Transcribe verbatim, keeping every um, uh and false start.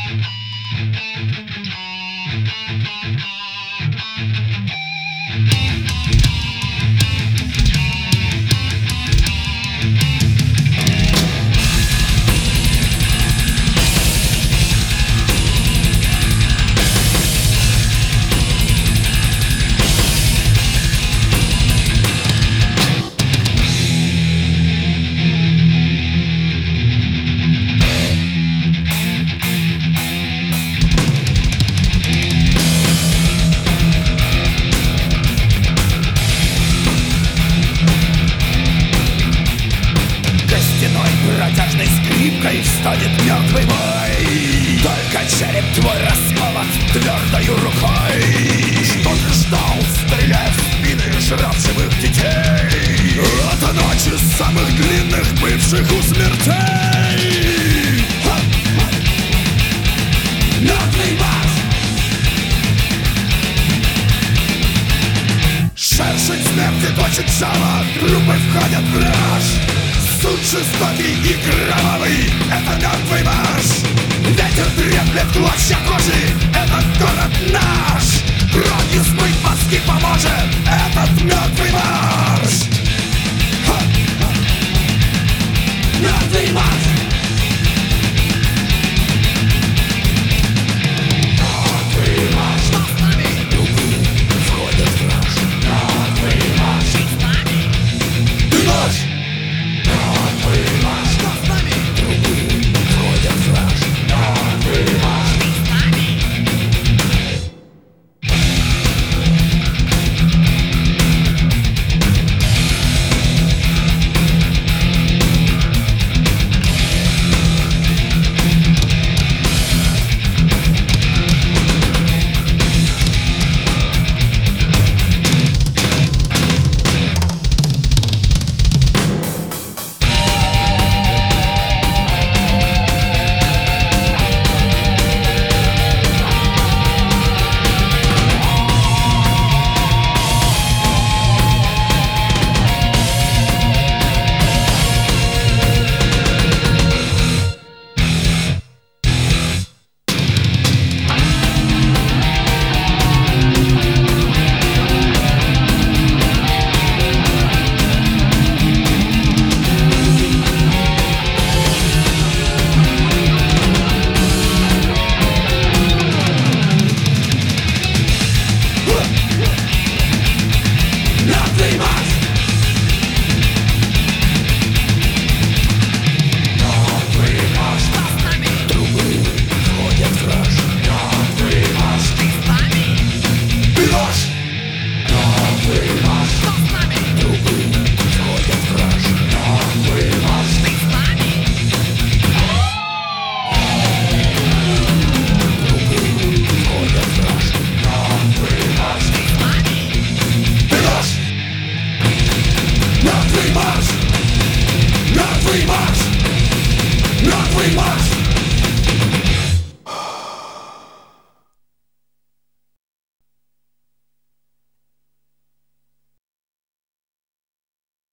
Станет мертвый бой. Только череп твой расколот твердою рукой. Что ты ждал, стреляя в спины жрав детей? Это ночи самых длинных, бывших у смертей. Мертвый марш! Шершень смерти точит жало, трупы входят в раж. Суд жестокий и кровавый — это мертвый марш. Ветер треплет клочья кожи — этот город наш. Кровью смыть мозги поможет этот мертвый марш.